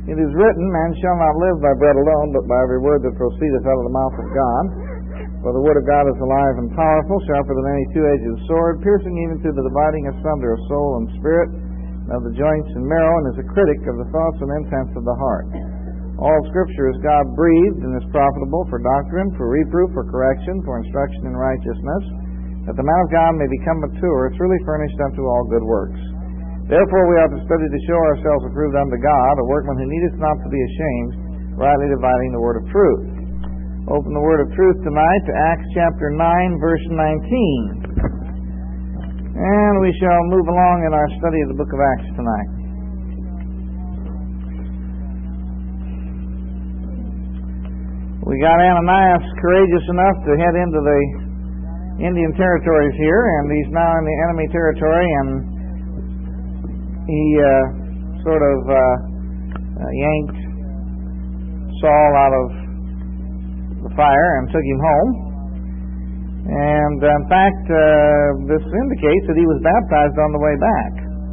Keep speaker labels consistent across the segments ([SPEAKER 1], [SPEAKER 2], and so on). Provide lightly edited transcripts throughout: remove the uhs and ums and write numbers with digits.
[SPEAKER 1] It is written, man shall not live by bread alone, but by every word that proceedeth out of the mouth of God. For the word of God is alive and powerful, sharper than any two-edged sword, piercing even to the dividing asunder of soul and spirit, and of the joints and marrow, and is a critic of the thoughts and intents of the heart. All Scripture is God-breathed and is profitable for doctrine, for reproof, for correction, for instruction in righteousness, that the man of God may become mature, truly furnished unto all good works. Therefore we ought to study to show ourselves approved unto God, a workman who needeth not to be ashamed, rightly dividing the word of truth. Open the word of truth tonight to Acts chapter 9, verse 19. And we shall move along in our study of the book of Acts tonight. We got Ananias courageous enough to head into the Indian territories here, and he's now in the enemy territory, and he sort of yanked Saul out of the fire and took him home. And in fact, this indicates that he was baptized on the way back.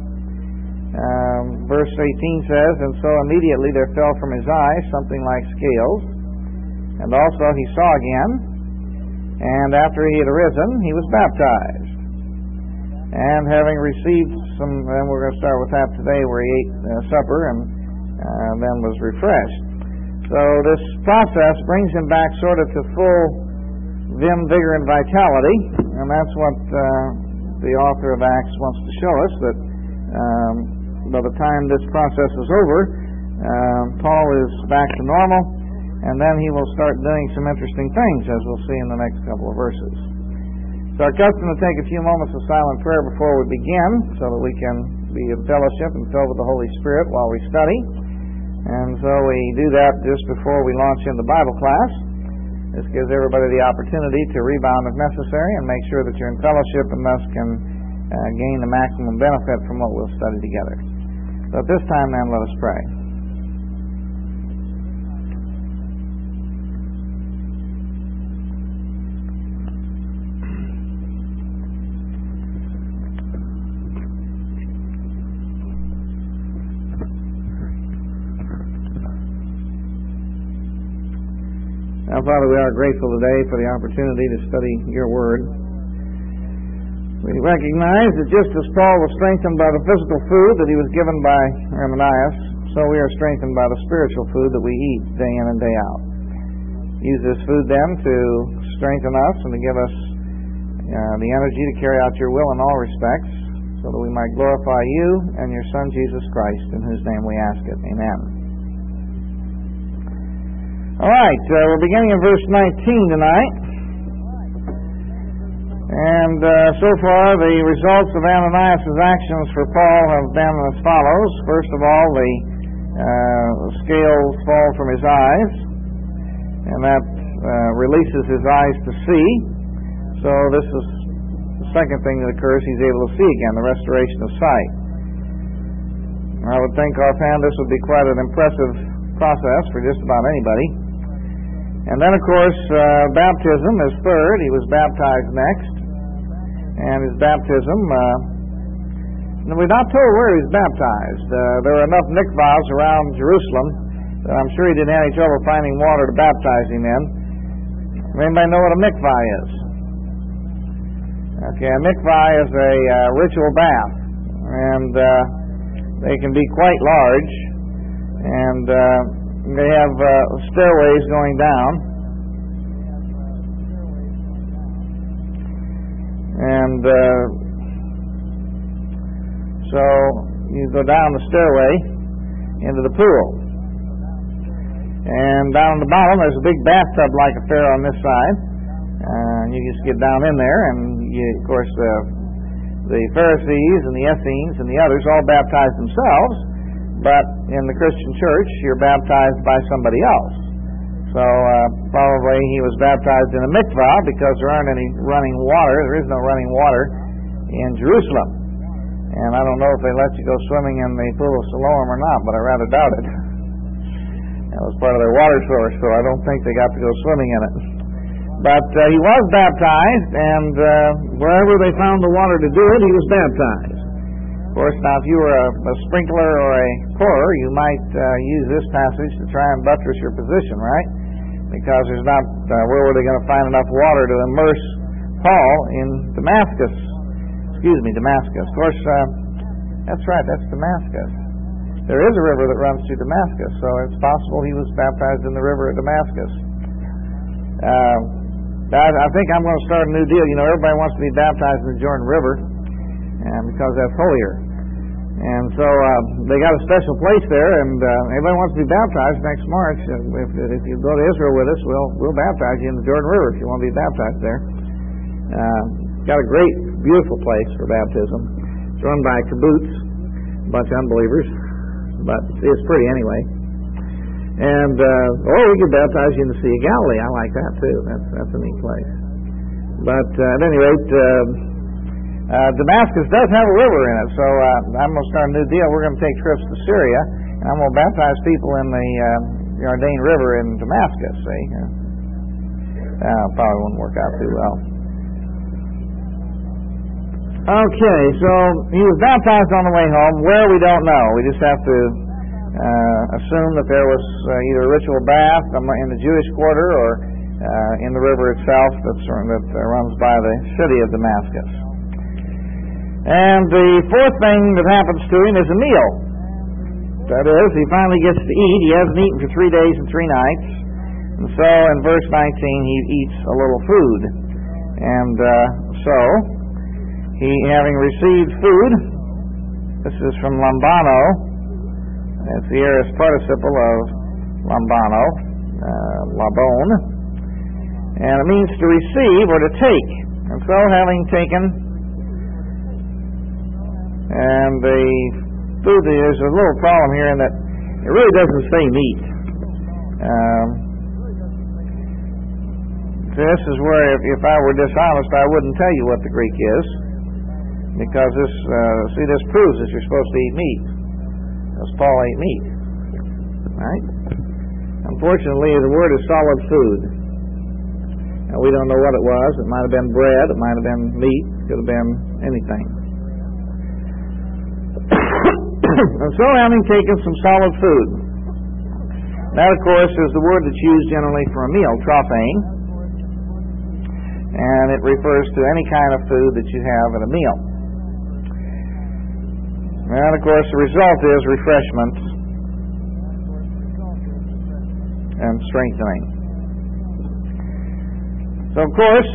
[SPEAKER 1] Verse 18 says, "And so immediately there fell from his eyes something like scales, and also he saw again, and after he had arisen, he was baptized. And having received some," and we're going to start with that today, where he ate supper and then was refreshed. So this process brings him back sort of to full vim, vigor, and vitality, and that's what the author of Acts wants to show us, that by the time this process is over, Paul is back to normal, and then he will start doing some interesting things, as we'll see in the next couple of verses. It's our custom to take a few moments of silent prayer before we begin, so that we can be in fellowship and filled with the Holy Spirit while we study. And so we do that just before we launch into Bible class. This gives everybody the opportunity to rebound if necessary and make sure that you're in fellowship and thus can gain the maximum benefit from what we'll study together. So at this time, then, let us pray. Now, Father, we are grateful today for the opportunity to study your word. We recognize that just as Paul was strengthened by the physical food that he was given by Ananias, so we are strengthened by the spiritual food that we eat day in and day out. Use this food then to strengthen us and to give us the energy to carry out your will in all respects, so that we might glorify you and your Son Jesus Christ, in whose name we ask it. Amen. All right, we're beginning in verse 19 tonight. And so far, the results of Ananias' actions for Paul have been as follows. First of all, the scales fall from his eyes, and that releases his eyes to see. So this is the second thing that occurs. He's able to see again, the restoration of sight. I would think offhand this would be quite an impressive process for just about anybody. And then, of course, baptism is third. He was baptized next. And his baptism, we're not told where he was baptized. There were enough mikvahs around Jerusalem that I'm sure he didn't have any trouble finding water to baptize him in. Anybody know what a mikvah is? Okay, a mikvah is a ritual bath. And they can be quite large. And they have stairways going down, and so you go down the stairway into the pool, and down at the bottom there's a big bathtub-like affair on this side. You just get down in there, and of course the Pharisees and the Essenes and the others all baptized themselves. But in the Christian church, you're baptized by somebody else. So probably he was baptized in a mikvah because there aren't any running water. There is no running water in Jerusalem. And I don't know if they let you go swimming in the pool of Siloam or not, but I rather doubt it. That was part of their water source, so I don't think they got to go swimming in it. But he was baptized, and wherever they found the water to do it, he was baptized. Of course, now if you were a sprinkler or a pourer, you might use this passage to try and buttress your position, right? Because there's not, where were they going to find enough water to immerse Paul in Damascus? Damascus. Of course, that's right, that's Damascus. There is a river that runs through Damascus, so it's possible he was baptized in the river at Damascus. I think I'm going to start a new deal. You know, everybody wants to be baptized in the Jordan River, and because that's holier. And so they got a special place there, and everybody wants to be baptized next March. If you go to Israel with us, we'll baptize you in the Jordan River if you want to be baptized there. Got a great, beautiful place for baptism. It's run by a kibbutz, a bunch of unbelievers, but it's pretty anyway. And or we could baptize you in the Sea of Galilee. I like that too. That's a neat place. But at any rate, Damascus does have a river in it, so I'm going to start a new deal. We're going to take trips to Syria, and I'm going to baptize people in the Jordan River in Damascus. See, probably wouldn't work out too well. Okay, so he was baptized on the way home. Where, we don't know. We just have to assume that there was either a ritual bath in the Jewish quarter or in the river itself that runs by the city of Damascus. And the fourth thing that happens to him is a meal. That is, he finally gets to eat. He hasn't eaten for 3 days and 3 nights. And so in verse 19 he eats a little food. And so, he having received food, this is from lambano. It's the aorist participle of lambano, labon. And it means to receive or to take. And so having taken, and the food, there's a little problem here in that it really doesn't say meat. This is where, if I were dishonest, I wouldn't tell you what the Greek is, because this proves that you're supposed to eat meat, because Paul ate meat, right? Unfortunately, the word is solid food. Now, we don't know what it was. It might have been bread, it might have been meat, it could have been anything. And so, having taken some solid food, that, of course, is the word that's used generally for a meal, trophein, and it refers to any kind of food that you have at a meal. And, of course, the result is refreshment and strengthening. So, of course,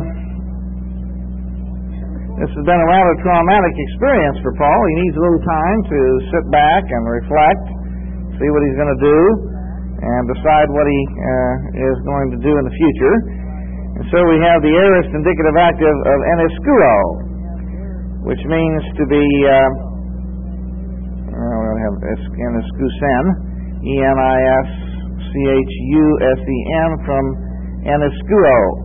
[SPEAKER 1] this has been a rather traumatic experience for Paul. He needs a little time to sit back and reflect, see what he's going to do, and decide what he is going to do in the future. And so we have the aorist indicative active of eniskuo, which means to be, we'll have eniskusen, E-N-I-S-C-H-U-S-E-N, from eniskuo.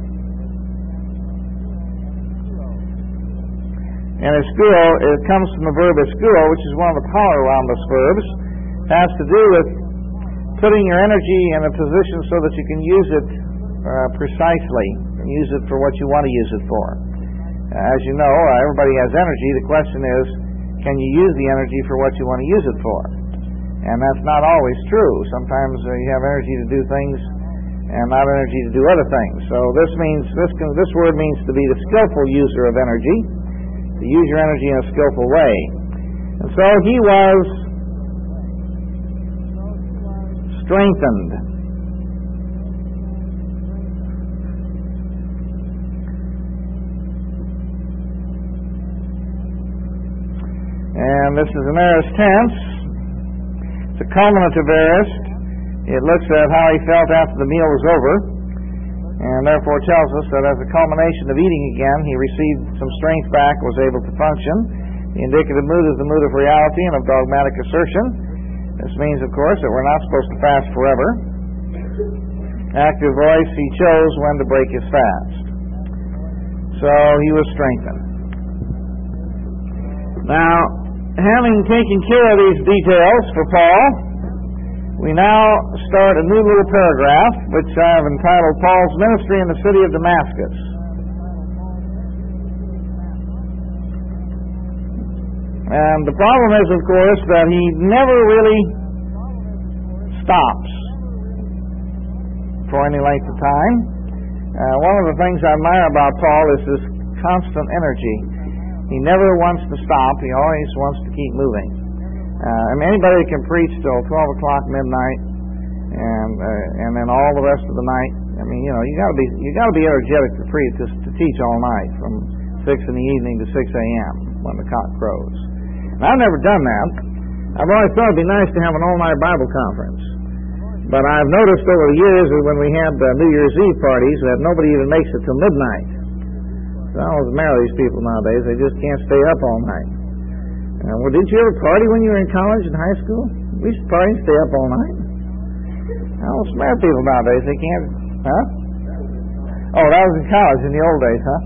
[SPEAKER 1] Eniskuo, it comes from the verb eskuo, which is one of the polyrombus verbs. It has to do with putting your energy in a position so that you can use it precisely, and use it for what you want to use it for. As you know, everybody has energy. The question is, can you use the energy for what you want to use it for? And that's not always true. Sometimes you have energy to do things and not energy to do other things. So this word means to be the skillful user of energy, to use your energy in a skillful way. And so he was strengthened. And this is an aorist tense. It's a culminative aorist. It looks at how he felt after the meal was over, and therefore tells us that as a culmination of eating again, he received some strength back, was able to function. The indicative mood is the mood of reality and of dogmatic assertion. This means, of course, that we're not supposed to fast forever. Active voice, he chose when to break his fast. So he was strengthened. Now, having taken care of these details for Paul, we now start a new little paragraph, which I have entitled Paul's Ministry in the City of Damascus. And the problem is, of course, that he never really stops for any length of time. One of the things I admire about Paul is his constant energy. He never wants to stop. He always wants to keep moving. Anybody can preach till 12 o'clock midnight, and then all the rest of the night. I mean, you got to be energetic to teach all night from 6 in the evening to 6 a.m. when the cock crows. And I've never done that. I've always thought it'd be nice to have an all-night Bible conference. But I've noticed over the years that when we have New Year's Eve parties that nobody even makes it till midnight. So I don't admire these people nowadays. They just can't stay up all night. Well, didn't you ever party when you were in college and high school? We used to party and stay up all night. Well, smart people nowadays, they can't, huh? Oh, that was in college in the old days, huh?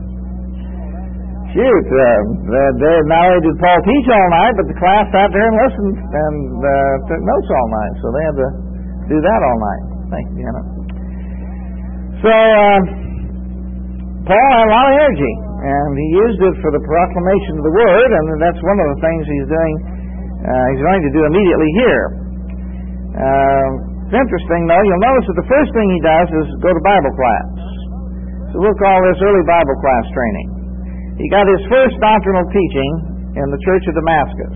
[SPEAKER 1] Shoot, now they did Paul teach all night, but the class sat there and listened and took notes all night, so they had to do that all night. Thank you, Janet. So, Paul had a lot of energy, and he used it for the proclamation of the Word, and that's one of the things he's doing. He's going to do immediately here. It's interesting, though. You'll notice that the first thing he does is go to Bible class. So we'll call this early Bible class training. He got his first doctrinal teaching in the Church of Damascus.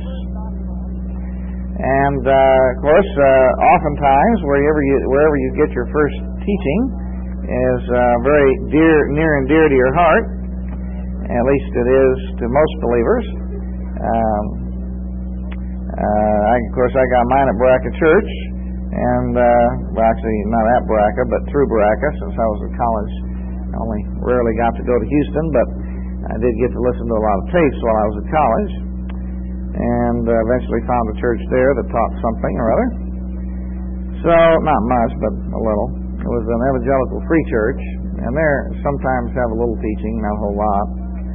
[SPEAKER 1] And, of course, oftentimes, wherever you get your first teaching is very near and dear to your heart. At least it is to most believers. Of course, I got mine at Baraka Church. And, well, actually, not at Baraka, but through Baraka, since I was in college. I only rarely got to go to Houston, but I did get to listen to a lot of tapes while I was at college, and eventually found a church there that taught something or other. So, not much, but a little. It was an evangelical free church, and there sometimes have a little teaching, not a whole lot.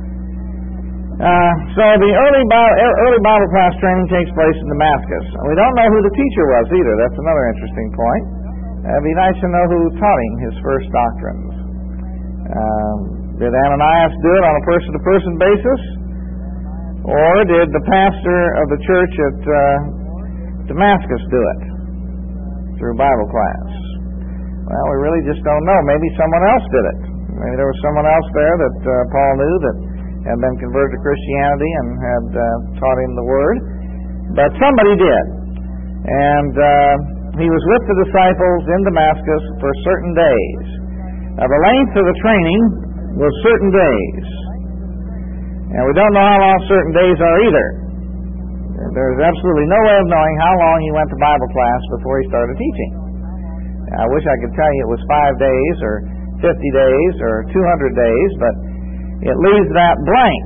[SPEAKER 1] So the early Bible class training takes place in Damascus. We don't know who the teacher was either. That's another interesting point. It'd be nice to know who taught him his first doctrines. Did Ananias do it on a person-to-person basis? Or did the pastor of the church at Damascus do it through Bible class? Well, we really just don't know. Maybe someone else did it. Maybe there was someone else there that Paul knew that had been converted to Christianity and had taught him the Word. But somebody did. And he was with the disciples in Damascus for certain days. Now, the length of the training was certain days. And we don't know how long certain days are either. There's absolutely no way of knowing how long he went to Bible class before he started teaching. I wish I could tell you it was 5 days or 50 days or 200 days, but it leaves that blank.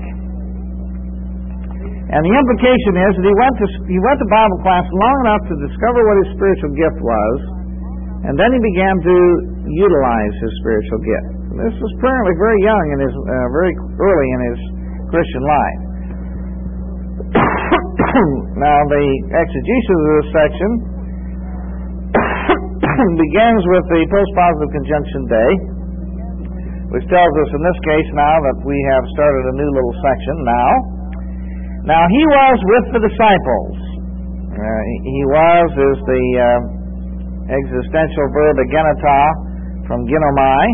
[SPEAKER 1] And the implication is that he went to Bible class long enough to discover what his spiritual gift was, and then he began to utilize his spiritual gift. This was apparently very young in his very early in his Christian life. Now, the exegesis of this section begins with the postpositive conjunction day, which tells us in this case now that we have started a new little section now. Now, he was with the disciples. He was is the existential verb agenata from ginomai,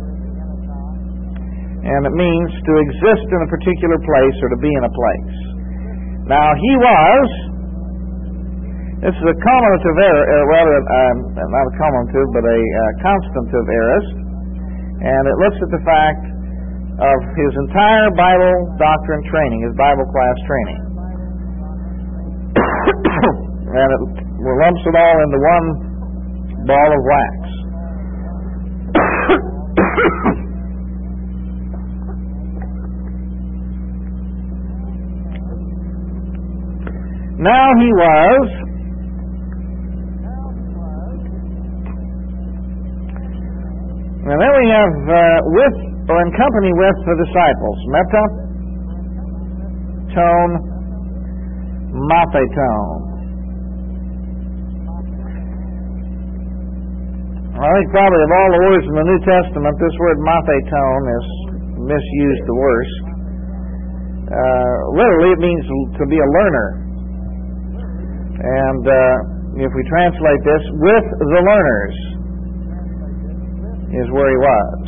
[SPEAKER 1] and it means to exist in a particular place or to be in a place. Now, he was, this is a commentative not a commentative, but a constantive aorist, and it looks at the fact of his entire Bible doctrine training, his Bible class training. And it lumps it all into one ball of wax. Now he was and then we have with or in company with the disciples. Meta, tone, mathetone. I think probably of all the words in the New Testament, this word mathetone is misused the worst. literally it means to be a learner. And if we translate this, with the learners is where he was.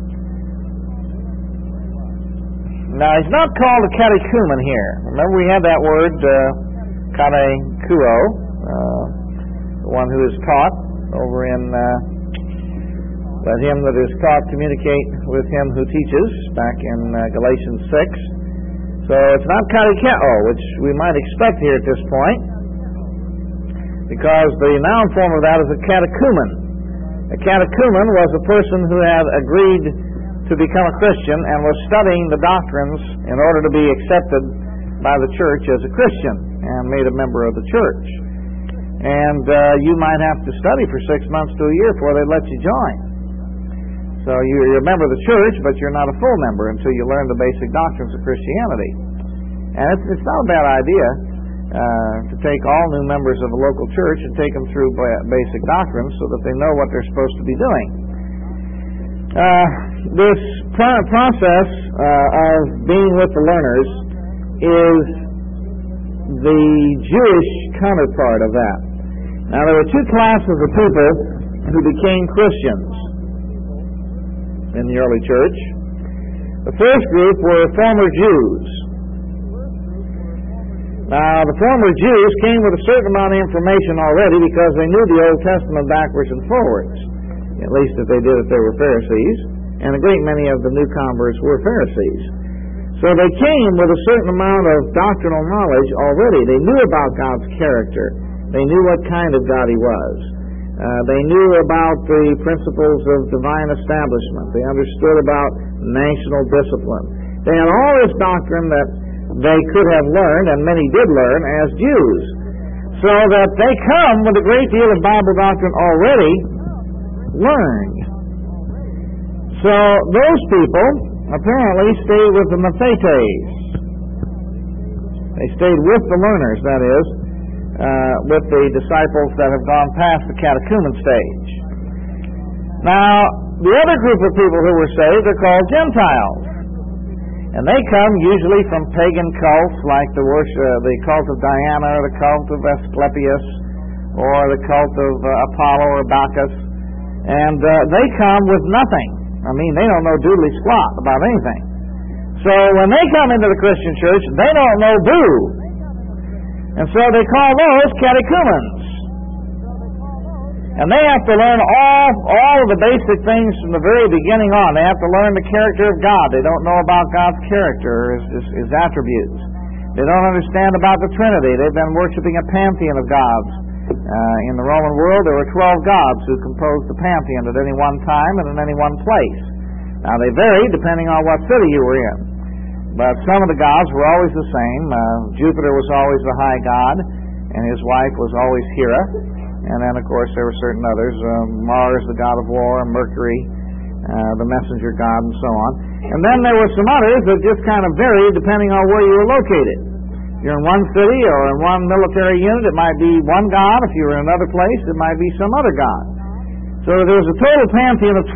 [SPEAKER 1] Now, he's not called a catechumen here. Remember, we had that word, katekuo, the one who is taught, over in let him that is taught communicate with him who teaches, back in Galatians 6. So it's not katecheo, which we might expect here at this point, because the noun form of that is a catechumen. A catechumen was a person who had agreed to become a Christian and was studying the doctrines in order to be accepted by the church as a Christian and made a member of the church. And you might have to study for 6 months to a year before they let you join. So you're a member of the church, but you're not a full member until you learn the basic doctrines of Christianity. And it's not a bad idea to take all new members of a local church and take them through basic doctrines so that they know what they're supposed to be doing. This process of being with the learners is the Jewish counterpart of that. Now, there were two classes of people who became Christians in the early church. The first group were former Jews. Now, the former Jews came with a certain amount of information already because they knew the Old Testament backwards and forwards. At least if they did it, they were Pharisees. And a great many of the new converts were Pharisees. So they came with a certain amount of doctrinal knowledge already. They knew about God's character. They knew what kind of God He was. They knew about the principles of divine establishment. They understood about national discipline. They had all this doctrine that they could have learned, and many did learn, as Jews. So that they come with a great deal of Bible doctrine already learned. So those people apparently stayed with the Mathetes. They stayed with the learners, that is, with the disciples that have gone past the catechumen stage. Now, the other group of people who were saved are called Gentiles. And they come usually from pagan cults like the cult of Diana, or the cult of Asclepius, or the cult of Apollo or Bacchus. And they come with nothing. I mean, they don't know doodly squat about anything. So when they come into the Christian church, they don't know boo. And so they call those catechumens. And they have to learn all of the basic things from the very beginning on. They have to learn the character of God. They don't know about God's character, His attributes. They don't understand about the Trinity. They've been worshiping a pantheon of gods. In the Roman world, there were 12 gods who composed the pantheon at any one time and in any one place. Now, they varied depending on what city you were in. But some of the gods were always the same. Jupiter was always the high god, and his wife was always Hera. And then, of course, there were certain others. Mars, the god of war, Mercury, the messenger god, and so on. And then there were some others that just kind of varied depending on where you were located. If you're in one city or in one military unit, it might be one god. If you were in another place, it might be some other god. So there was a total pantheon of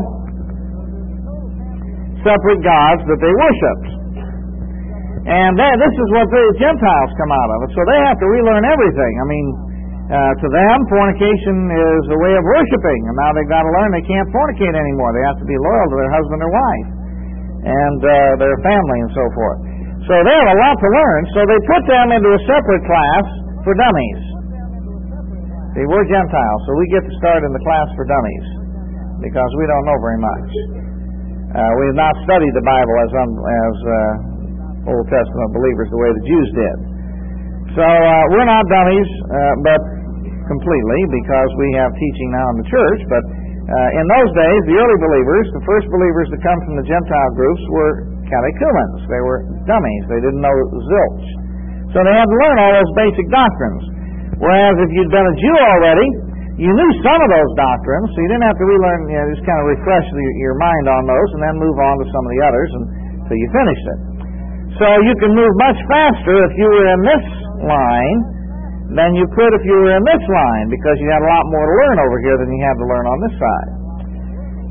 [SPEAKER 1] 12 separate gods that they worshipped. And this is what the Gentiles come out of. So they have to relearn everything. I mean, to them, fornication is a way of worshiping. And now they've got to learn they can't fornicate anymore. They have to be loyal to their husband or wife and their family and so forth. So they have a lot to learn. So they put them into a separate class for dummies. They were Gentiles, so we get to start in the class for dummies because we don't know very much. We have not studied the Bible as Old Testament believers the way the Jews did. So we're not dummies, but completely, because we have teaching now in the church. But in those days, the early believers, the first believers that come from the Gentile groups, were catechumens. They were dummies. They didn't know zilch. So they had to learn all those basic doctrines. Whereas if you'd been a Jew already, you knew some of those doctrines, so you didn't have to relearn, just kind of refresh your mind on those and then move on to some of the others until you finished it. So you can move much faster if you were in this line than you could if you were in this line, because you had a lot more to learn over here than you had to learn on this side.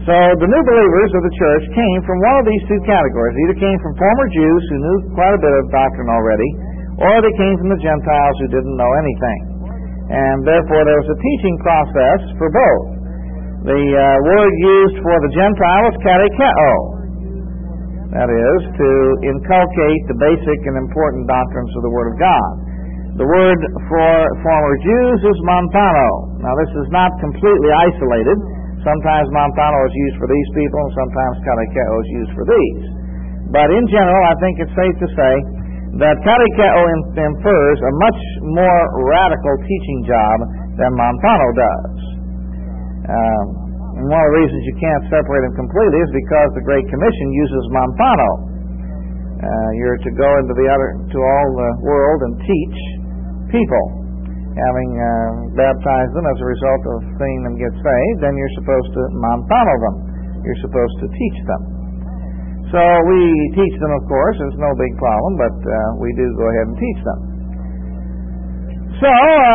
[SPEAKER 1] So the new believers of the church came from one of these two categories. Either came from former Jews who knew quite a bit of doctrine already, or they came from the Gentiles who didn't know anything. And therefore there was a teaching process for both. The word used for the Gentile is katekeo. That is, to inculcate the basic and important doctrines of the Word of God. The word for former Jews is montano. Now this is not completely isolated. Sometimes montano is used for these people, and sometimes katekeo is used for these. But in general, I think it's safe to say that katekeo infers a much more radical teaching job than montano does. And one of the reasons you can't separate them completely is because the Great Commission uses montano. You're to go to all the world and teach people. Having baptized them as a result of seeing them get saved, then you're supposed to montano them. You're supposed to teach them. So we teach them, of course. It's no big problem, but we do go ahead and teach them. So,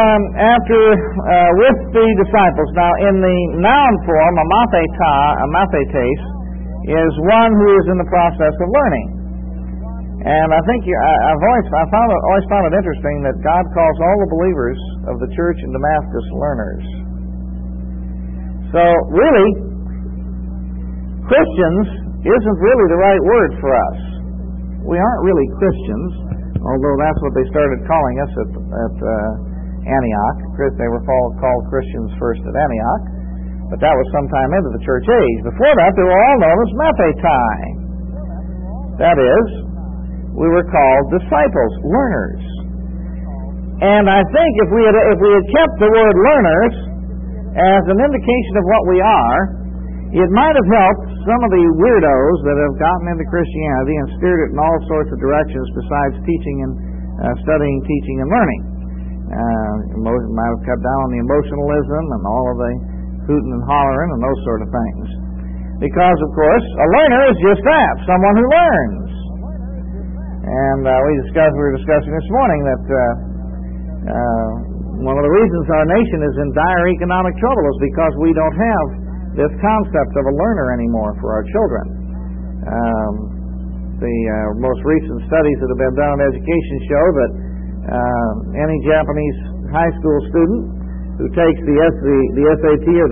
[SPEAKER 1] with the disciples, now in the noun form, amathetes, is one who is in the process of learning. And I think I've always found it interesting that God calls all the believers of the church in Damascus learners. So, really, Christians isn't really the right word for us. We aren't really Christians, although that's what they started calling us at Antioch. They were called Christians first at Antioch, but that was sometime into the church age. Before that, they were all known as mathetai. That is, we were called disciples, learners. And I think if we had kept the word learners as an indication of what we are, it might have helped some of the weirdos that have gotten into Christianity and steered it in all sorts of directions besides teaching and studying, teaching, and learning. Might have cut down on the emotionalism and all of the hooting and hollering and those sort of things. Because, of course, a learner is just that, someone who learns. And we were discussing this morning that one of the reasons our nation is in dire economic trouble is because we don't have this concept of a learner anymore for our children. The most recent studies that have been done on education show that any Japanese high school student who takes the SAT or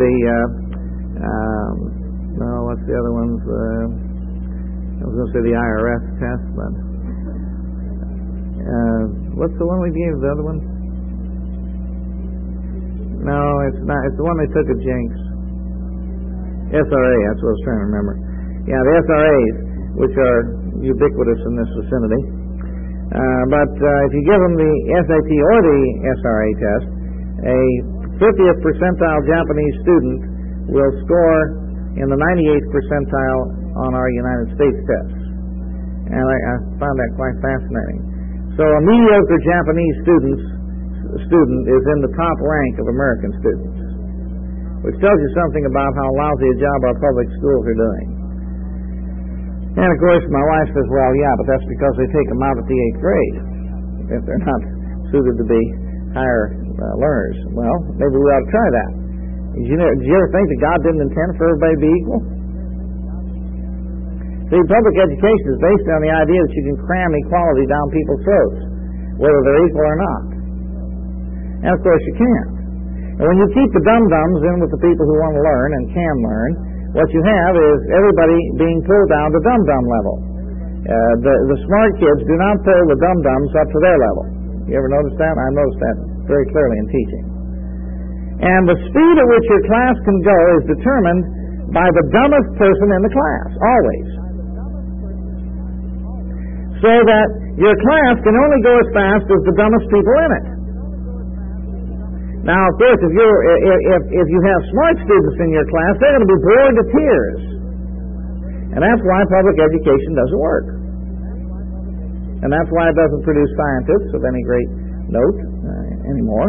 [SPEAKER 1] what's the other ones? I was going to say the IRS test, but what's the one we gave? The other one? No, it's not. It's the one they took at Jenks. SRA, that's what I was trying to remember. Yeah, the SRAs, which are ubiquitous in this vicinity. But if you give them the SAT or the SRA test, a 50th percentile Japanese student will score in the 98th percentile on our United States tests. And I found that quite fascinating. So a mediocre Japanese student is in the top rank of American students, which tells you something about how lousy a job our public schools are doing. And of course, my wife says, well, yeah, but that's because they take them out at the 8th grade, if they're not suited to be higher learners. Well, maybe we ought to try that. Did you ever think that God didn't intend for everybody to be equal? See, public education is based on the idea that you can cram equality down people's throats, whether they're equal or not. And of course you can't. And when you keep the dum-dums in with the people who want to learn and can learn, what you have is everybody being pulled down to dum-dum level. The smart kids do not pull the dum-dums up to their level. You ever notice that? I noticed that very clearly in teaching. And the speed at which your class can go is determined by the dumbest person in the class, always. So that your class can only go as fast as the dumbest people in it. Now, of course, if you have smart students in your class, they're going to be bored to tears. And that's why public education doesn't work. And that's why it doesn't produce scientists of any great note anymore.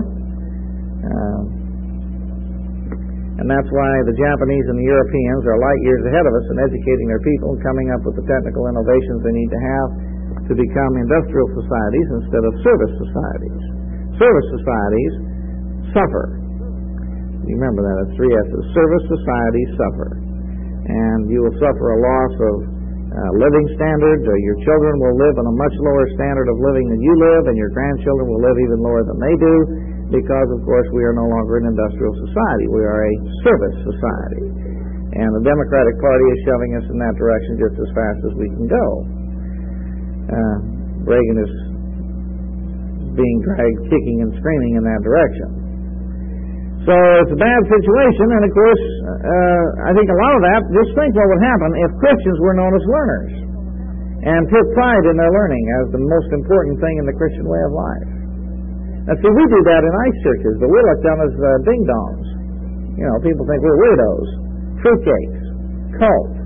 [SPEAKER 1] And that's why the Japanese and the Europeans are light years ahead of us in educating their people and coming up with the technical innovations they need to have to become industrial societies instead of service societies. Service societies suffer. You remember that, it's 3 S's. Service societies suffer. and you will suffer a loss of living standard. Your children will live on a much lower standard of living than you live, and your grandchildren will live even lower than they do, because, of course, we are no longer an industrial society. We are a service society. And the Democratic Party is shoving us in that direction just as fast as we can go. Reagan is being dragged kicking and screaming in that direction. So it's a bad situation, and of course, I think a lot of that, just think what would happen if Christians were known as learners and took pride in their learning as the most important thing in the Christian way of life. Now, see, we do that in ice churches, but we're looked down as ding-dongs. You know, people think we're weirdos, fruitcakes, cults.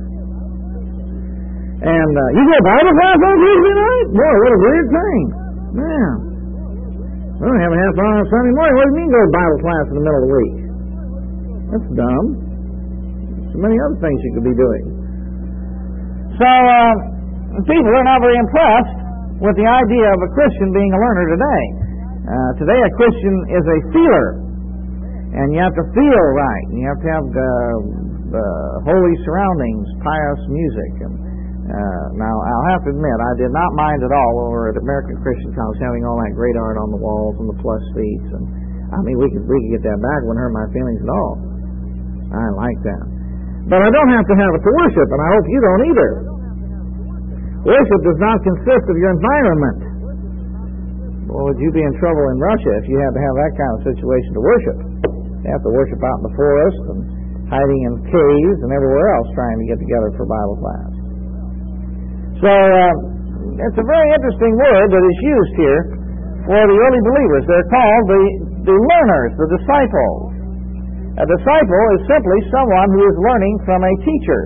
[SPEAKER 1] And you go Bible class on Tuesday night? Boy, what a weird thing. Man. We don't have a half hour on Sunday morning. What do you mean go to Bible class in the middle of the week? That's dumb. There's so many other things you could be doing. So, people are not very impressed with the idea of a Christian being a learner today. Today a Christian is a feeler. And you have to feel right. And you have to have holy surroundings, pious music. And now, I'll have to admit, I did not mind at all when we were at American Christian College having all that great art on the walls and the plush seats. And I mean, we could get that back. It wouldn't hurt my feelings at all. I like that. But I don't have to have it to worship, and I hope you don't either. Worship does not consist of your environment. Well, would you be in trouble in Russia if you had to have that kind of situation to worship? You have to worship out in the forest and hiding in caves and everywhere else trying to get together for Bible class. So, it's a very interesting word that is used here for the early believers. They're called the learners, the disciples. A disciple is simply someone who is learning from a teacher.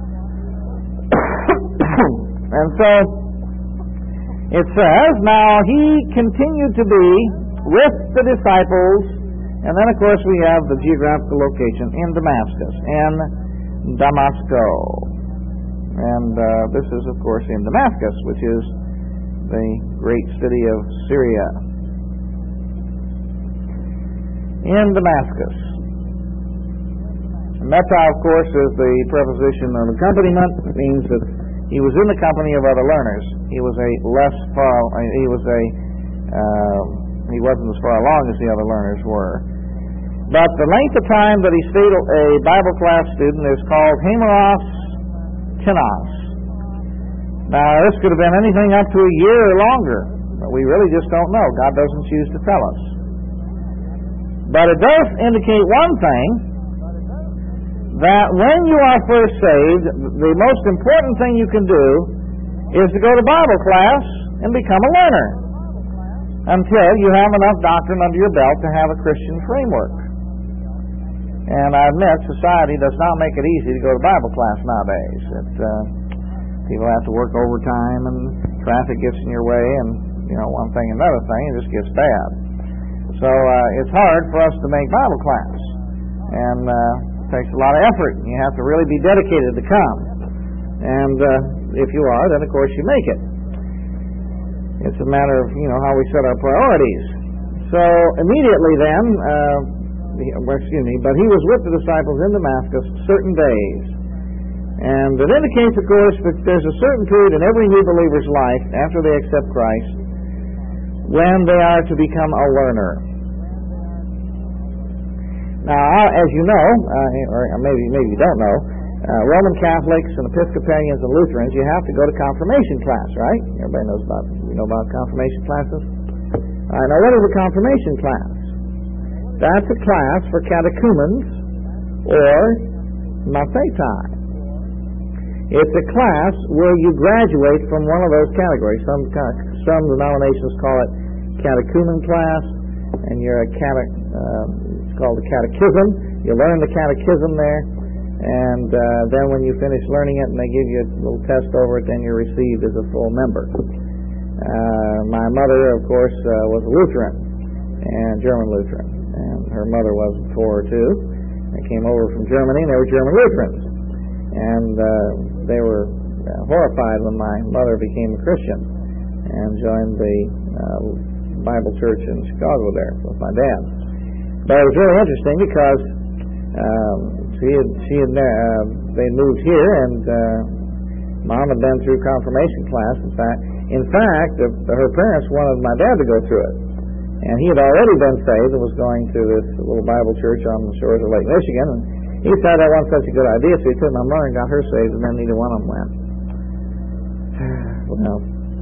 [SPEAKER 1] And so, it says, now he continued to be with the disciples, and then of course we have the geographical location in Damascus, in Damasco. And this is, of course, in Damascus, which is the great city of Syria. In Damascus. Meta, of course, is the preposition of accompaniment. It means that he was in the company of other learners. He wasn't as far along as the other learners were. But the length of time that he stayed a Bible class student is called Hemeros Tinos. Now, this could have been anything up to a year or longer, but we really just don't know. God doesn't choose to tell us. But it does indicate one thing, that when you are first saved, the most important thing you can do is to go to Bible class and become a learner until you have enough doctrine under your belt to have a Christian framework. And I admit, society does not make it easy to go to Bible class nowadays. People have to work overtime, and traffic gets in your way, and one thing and another thing, it just gets bad. So it's hard for us to make Bible class, and it takes a lot of effort. You have to really be dedicated to come, and if you are, then of course you make it. It's a matter of how we set our priorities. So immediately then. But he was with the disciples in Damascus certain days. And it indicates, of course, that there's a certain period in every new believer's life after they accept Christ when they are to become a learner. Now, as you know, or maybe you don't know, Roman Catholics and Episcopalians and Lutherans, you have to go to confirmation class, right? Everybody knows about confirmation classes? All right, now what is a confirmation class? That's a class for catechumens or mathetai. It's a class where you graduate from one of those categories. Some denominations call it catechumen class, and it's called a catechism. You learn the catechism there, and then when you finish learning it and they give you a little test over it, then you're received as a full member. My mother, of course, was a Lutheran, and German Lutheran. And her mother was before, too. They came over from Germany, and they were German Lutherans. And they were horrified when my mother became a Christian and joined the Bible church in Chicago there with my dad. But it was really interesting because they moved here, and Mom had been through confirmation class. In fact, her parents wanted my dad to go through it, and he had already been saved and was going to this little Bible church on the shores of Lake Michigan, and he decided that wasn't such a good idea, so he took my mother and got her saved, and then neither one of them went. Well,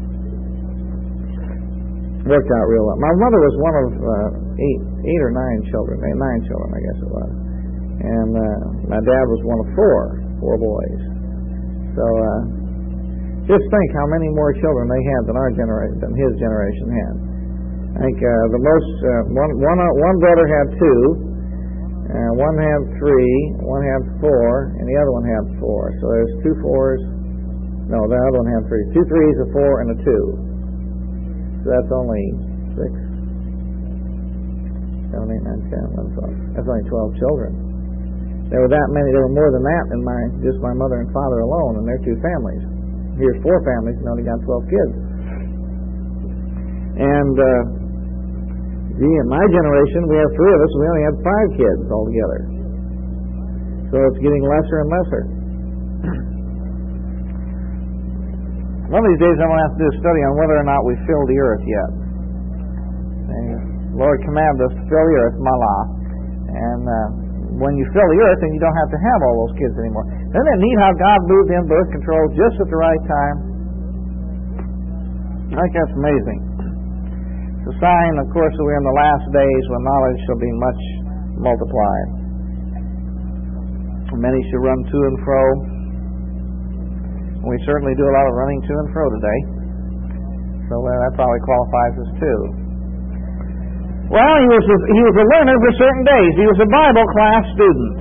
[SPEAKER 1] worked out real well. My mother was one of eight or nine children, I guess it was. And my dad was one of four boys. So just think how many more children they had than his generation had. I think the most one brother had two, one had three, one had four, and the other one had four. So there's 2 4s. No, the other one had 3. 2 3s, a 4, and a 2. So that's only 6, 7, 8, 9, 10, 11, 12. That's only 12 children. There were that many. There were more than that in just my mother and father alone, and their 2 families. Here's 4 families, and only got 12 kids. And in my generation, we have 3 of us, and we only had 5 kids altogether. So it's getting lesser and lesser. One of these days, I'm going to have to do a study on whether or not we filled the earth yet. The Lord commanded us to fill the earth, malah. And when you fill the earth, then you don't have to have all those kids anymore. Isn't it neat how God moved in birth control just at the right time? I think that's amazing. It's a sign, of course, that we're in the last days when knowledge shall be much multiplied. Many shall run to and fro. We certainly do a lot of running to and fro today. So that probably qualifies us too. Well, he was a learner for certain days. He was a Bible class student.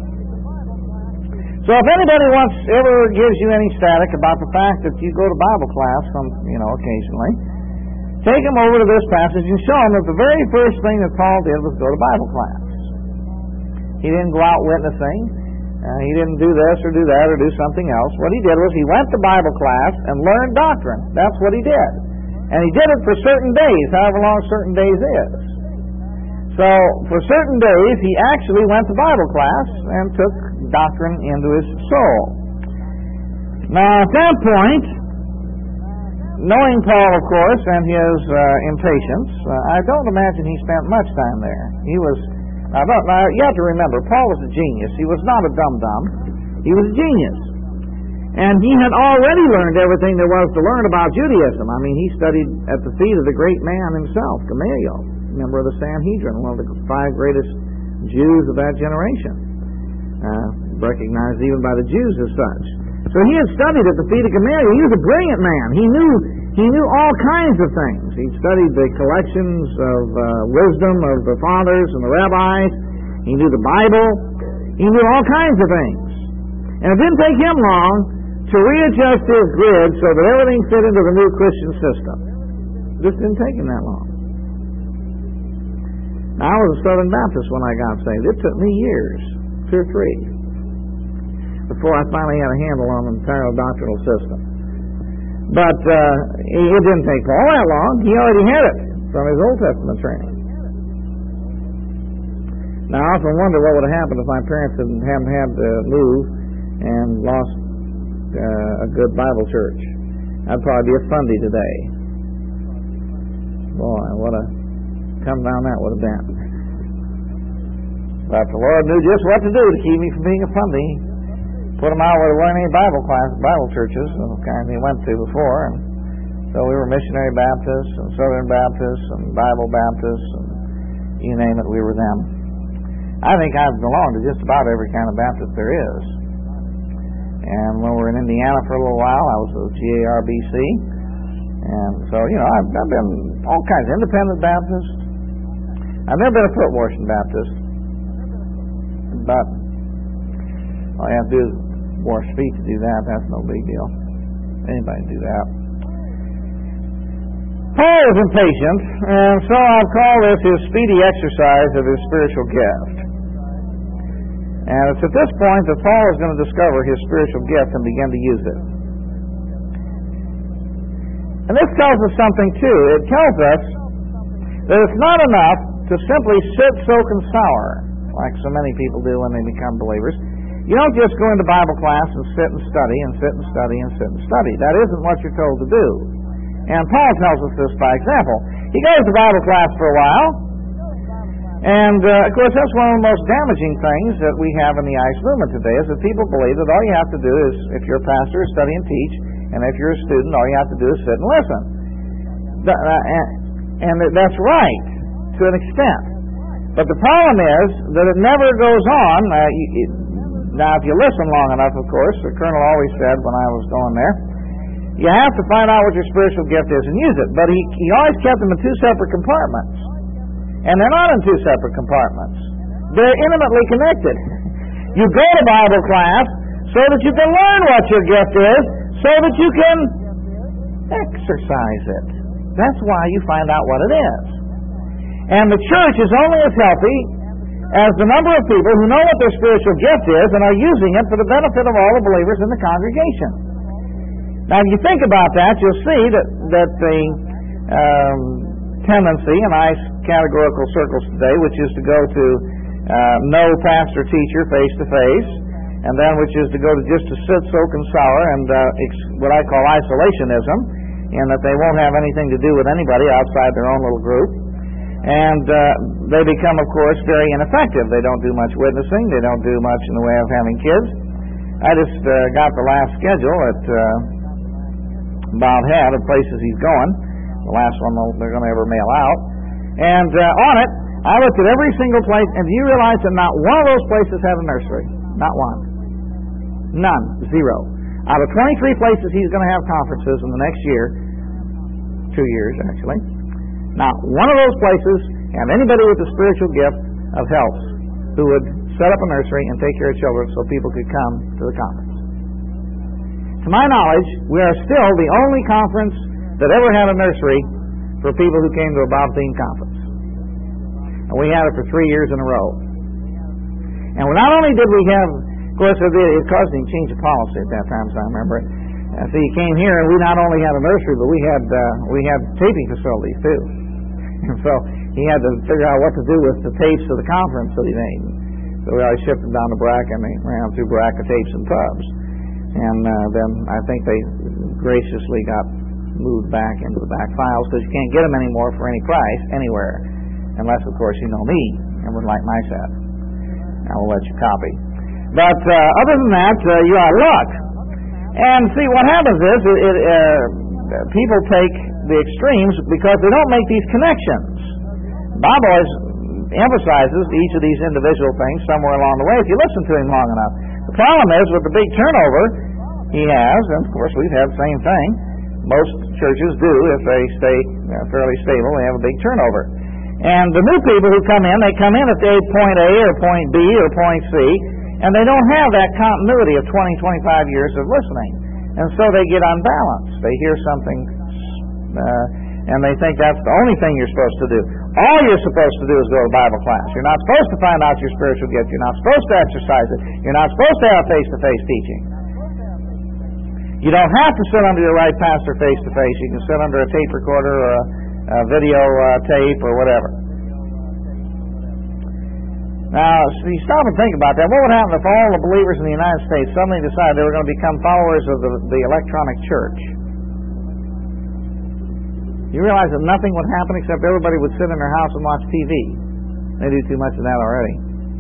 [SPEAKER 1] So if anybody ever gives you any static about the fact that you go to Bible class occasionally, take them over to this passage and show them that the very first thing that Paul did was go to Bible class. He didn't go out witnessing. He didn't do this or do that or do something else. What he did was he went to Bible class and learned doctrine. That's what he did. And he did it for certain days, however long certain days is. So for certain days, he actually went to Bible class and took doctrine into his soul. Now, at that point, knowing Paul, of course, and his impatience, I don't imagine he spent much time there. Now, you have to remember, Paul was a genius. He was not a dum-dum. He was a genius. And he had already learned everything there was to learn about Judaism. I mean, he studied at the feet of the great man himself, Gamaliel, member of the Sanhedrin, one of the 5 greatest Jews of that generation, recognized even by the Jews as such. So he had studied at the feet of Gamaliel. He was a brilliant man. He knew all kinds of things. He studied the collections of wisdom of the fathers and the rabbis. He knew the Bible. He knew all kinds of things. And it didn't take him long to readjust his grid so that everything fit into the new Christian system. It just didn't take him that long. Now, I was a Southern Baptist when I got saved. It took me years, 2 or 3, before I finally had a handle on the entire doctrinal system. But it didn't take Paul that long. He already had it from his Old Testament training. Now, I often wonder what would have happened if my parents hadn't had to move and lost a good Bible church. I'd probably be a Fundy today. Boy, what a come down that would have been. But the Lord knew just what to do to keep me from being a Fundy. Put them out where there weren't any Bible churches, the kind they went to before. And so we were Missionary Baptists and Southern Baptists and Bible Baptists and you name it, we were them. I think I've belonged to just about every kind of Baptist there is. And when we were in Indiana for a little while, I was with GARBC. And so, I've been all kinds of Independent Baptists. I've never been a foot washing Baptist. But all you have to do is wash feet to do that. That's no big deal. Anybody can do that. Paul is impatient, and so I'll call this his speedy exercise of his spiritual gift. And it's at this point that Paul is going to discover his spiritual gift and begin to use it. And this tells us something, too. It tells us that it's not enough to simply sit, soak, and sour, like so many people do when they become believers. You don't just go into Bible class and sit and study and sit and study and sit and study. That isn't what you're told to do. And Paul tells us this by example. He goes to Bible class for a while, and of course that's one of the most damaging things that we have in the ICE movement today, is that people believe that all you have to do is, if you're a pastor, is study and teach, and if you're a student, all you have to do is sit and listen. And that's right, to an extent. But the problem is that it never goes on. Now, if you listen long enough, of course, the colonel always said when I was going there, you have to find out what your spiritual gift is and use it. But he always kept them in two separate compartments. And they're not in two separate compartments. They're intimately connected. You go to Bible class so that you can learn what your gift is, so that you can exercise it. That's why you find out what it is. And the church is only as healthy as the number of people who know what their spiritual gift is and are using it for the benefit of all the believers in the congregation. Now, if you think about that, you'll see that the tendency in ICE categorical circles today, which is to go to no pastor-teacher face-to-face, and then which is to go to just to sit, soak, and sour, and what I call isolationism, in that they won't have anything to do with anybody outside their own little group. And they become, of course, very ineffective. They don't do much witnessing. They don't do much in the way of having kids. I just got the last schedule at Bob had of places he's going. The last one they're going to ever mail out. And on it, I looked at every single place, and do you realize that not one of those places had a nursery? Not one. None. Zero. Out of 23 places he's going to have conferences in the next year, 2 years actually, not one of those places had anybody with the spiritual gift of health who would set up a nursery and take care of children so people could come to the conference. To my knowledge, we are still the only conference that ever had a nursery for people who came to a Bob Thien conference. And we had it for 3 years in a row. And not only did we have, of course, it caused him to change of policy at that time, as I remember it. So he came here, and we not only had a nursery, but we had taping facilities too. And so he had to figure out what to do with the tapes of the conference that he made. So we always shipped them down to Brack, and they ran through Brack of tapes and tubs. And then I think they graciously got moved back into the back files, because you can't get them anymore for any price anywhere, unless, of course, you know me and would like my set. I will let you copy. But other than that, you're out of luck. And see, what happens is people take the extremes because they don't make these connections. Bob always emphasizes each of these individual things somewhere along the way if you listen to him long enough. The problem is with the big turnover he has, and of course we've had the same thing, most churches do if they stay fairly stable, they have a big turnover. And the new people who come in, they come in at point A or point B or point C, and they don't have that continuity of 20, 25 years of listening. And so they get unbalanced. They hear something, and they think that's the only thing you're supposed to do. All you're supposed to do is go to Bible class. You're not supposed to find out your spiritual gift. You're not supposed to exercise it. You're not supposed to have face-to-face teaching. You don't have to sit under your right pastor face-to-face. You can sit under a tape recorder or a video tape or whatever. Now, so you stop and think about that. What would happen if all the believers in the United States suddenly decided they were going to become followers of the electronic church? You realize that nothing would happen except everybody would sit in their house and watch TV. They do too much of that already.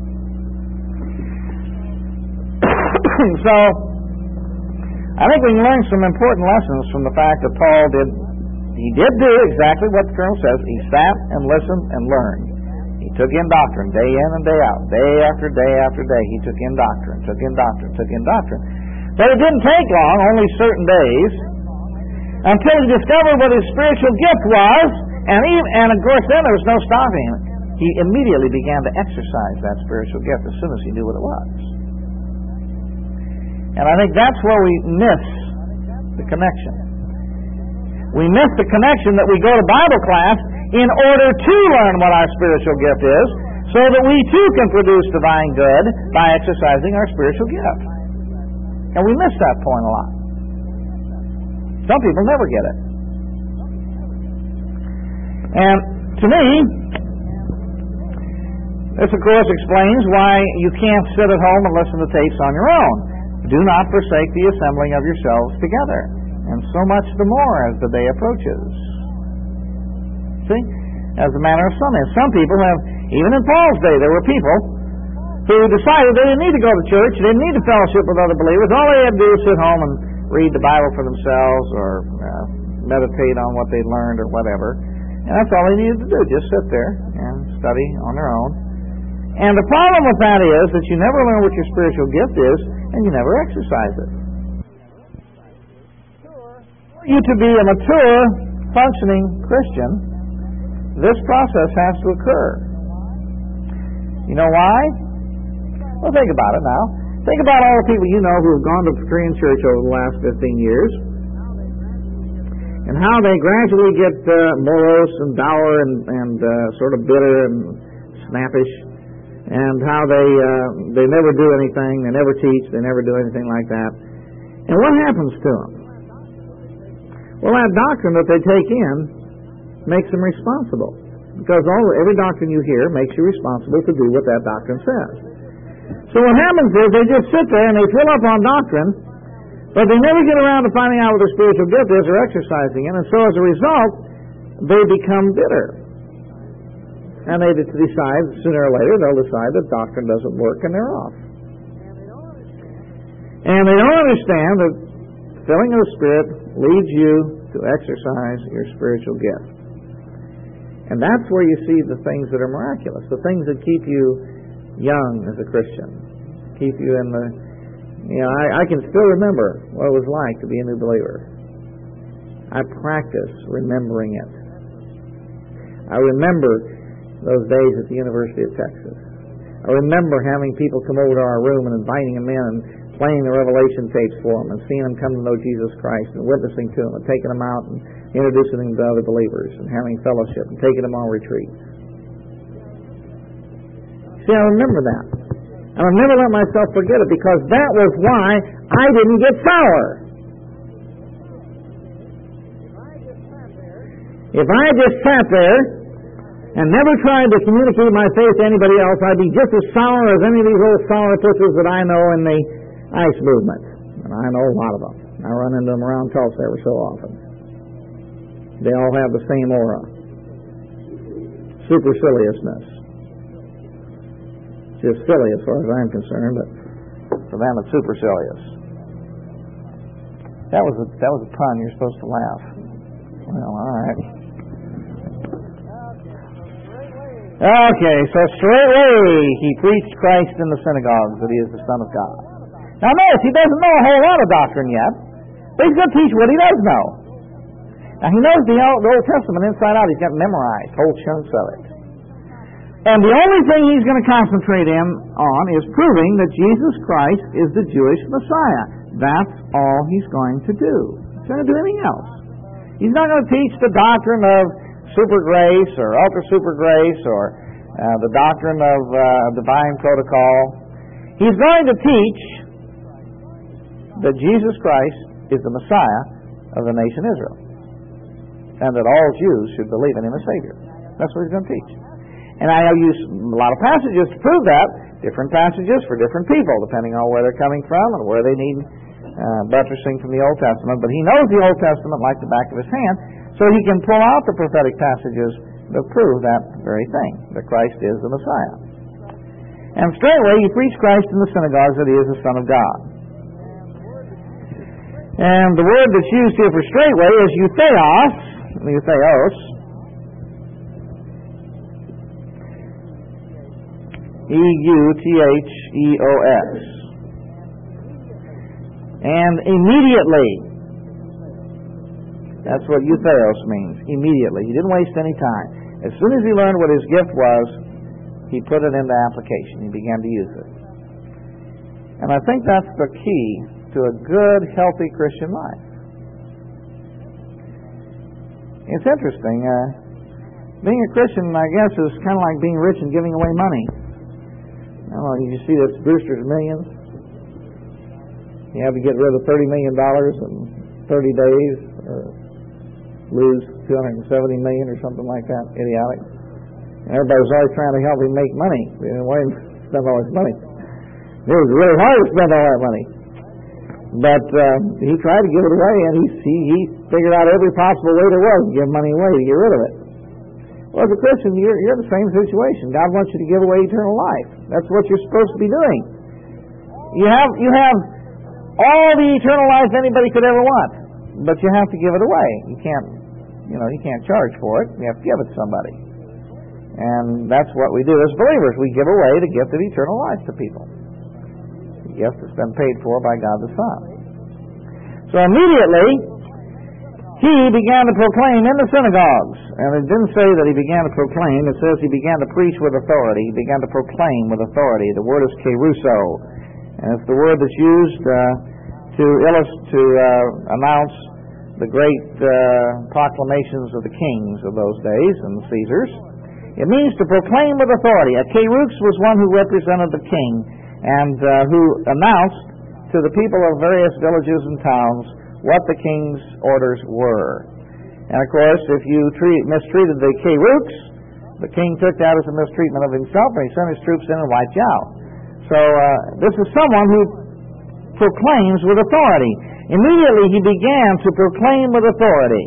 [SPEAKER 1] So, I think we can learn some important lessons from the fact that Paul did do exactly what the Colonel says. He sat and listened and learned. He took in doctrine day in and day out, day after day after day. He took in doctrine, took in doctrine, took in doctrine. But it didn't take long, only certain days, until he discovered what his spiritual gift was, and of course then there was no stopping him. He immediately began to exercise that spiritual gift as soon as he knew what it was. And I think that's where we miss the connection. We miss the connection that we go to Bible class in order to learn what our spiritual gift is, so that we too can produce divine good by exercising our spiritual gift. And we miss that point a lot. Some people never get it. And to me, This, of course, explains why you can't sit at home and listen to tapes on your own. Do not forsake the assembling of yourselves together, and so much the more as the day approaches. See? As the manner of some is. Some people have, even in Paul's day, there were people who decided they didn't need to go to church, they didn't need to fellowship with other believers. All they had to do was sit home and read the Bible for themselves or meditate on what they learned or whatever. And that's all they needed to do, just sit there and study on their own. And the problem with that is that you never learn what your spiritual gift is, and you never exercise it. For you to be a mature, functioning Christian, this process has to occur. You know why? Well, think about it now. Think about all the people you know who have gone to Korean church over the last 15 years, and how they gradually get morose and dour and sort of bitter and snappish, and how they never do anything, they never teach, they never do anything like that. And what happens to them? Well, that doctrine that they take in makes them responsible, because every doctrine you hear makes you responsible to do what that doctrine says. So what happens is they just sit there and they fill up on doctrine, but they never get around to finding out what their spiritual gift is or exercising it, and so as a result, they become bitter. And they decide, sooner or later, they'll decide that doctrine doesn't work and they're off. And they don't understand that filling of the Spirit leads you to exercise your spiritual gift. And that's where you see the things that are miraculous, the things that keep you young as a Christian, keep you in the... I can still remember what it was like to be a new believer. I practice remembering it. I remember those days at the University of Texas. I remember having people come over to our room and inviting them in and playing the Revelation tapes for them and seeing them come to know Jesus Christ and witnessing to them and taking them out and introducing them to other believers and having fellowship and taking them on retreats. See, I remember that. And I'll never let myself forget it, because that was why I didn't get sour. If I just sat there and never tried to communicate my faith to anybody else, I'd be just as sour as any of these old sourpusses that I know in the ICE movement. And I know a lot of them. I run into them around Tulsa every so often. They all have the same aura. Superciliousness. Just silly as far as I'm concerned, but for them it's supercilious. That was a pun. You're supposed to laugh. Well, all right. Okay, so straightway he preached Christ in the synagogues, that he is the Son of God. Now notice, he doesn't know a whole lot of doctrine yet, but he's going to teach what he does know. Now he knows the Old Testament inside out. He's got it memorized, whole chunks of it. And the only thing he's going to concentrate on is proving that Jesus Christ is the Jewish Messiah. That's all he's going to do. He's not going to do anything else. He's not going to teach the doctrine of super grace or ultra super grace or the doctrine of divine protocol. He's going to teach that Jesus Christ is the Messiah of the nation Israel, and that all Jews should believe in him as Savior. That's what he's going to teach. And I have used a lot of passages to prove that, different passages for different people, depending on where they're coming from and where they need buttressing from the Old Testament. But he knows the Old Testament like the back of his hand, so he can pull out the prophetic passages that prove that very thing, that Christ is the Messiah. And straightway he preached Christ in the synagogues, that he is the Son of God. And the word that's used here for straightway is eutheos, E-U-T-H-E-O-S. And immediately. That's what eutheos means, immediately. He didn't waste any time. As soon as he learned what his gift was, he put it into application. He began to use it. And I think that's the key to a good, healthy Christian life. It's interesting. Being a Christian, I guess, is kind of like being rich and giving away money. I don't know, you see this Brewster's Millions? You have to get rid of $30 million in 30 days, or lose $270 million or something like that. Idiotic. And everybody was always trying to help him make money. He didn't want him to spend all his money. It was really hard to spend all that money. But he tried to give it away, and he figured out every possible way there was to give money away, to get rid of it. Well, as a Christian, you're in the same situation. God wants you to give away eternal life. That's what you're supposed to be doing. You have all the eternal life anybody could ever want, but you have to give it away. You can't charge for it. You have to give it to somebody. And that's what we do as believers. We give away the gift of eternal life to people. The gift that's been paid for by God the Son. So immediately, he began to proclaim in the synagogues. And it didn't say that he began to proclaim. It says he began to preach with authority. He began to proclaim with authority. The word is keruso. And it's the word that's used to announce the great proclamations of the kings of those days and the Caesars. It means to proclaim with authority. A kerux was one who represented the king and who announced to the people of various villages and towns what the king's orders were. And of course, if you mistreated the kerux, the king took that as a mistreatment of himself, and he sent his troops in and wiped you out. So this is someone who proclaims with authority. Immediately he began to proclaim with authority.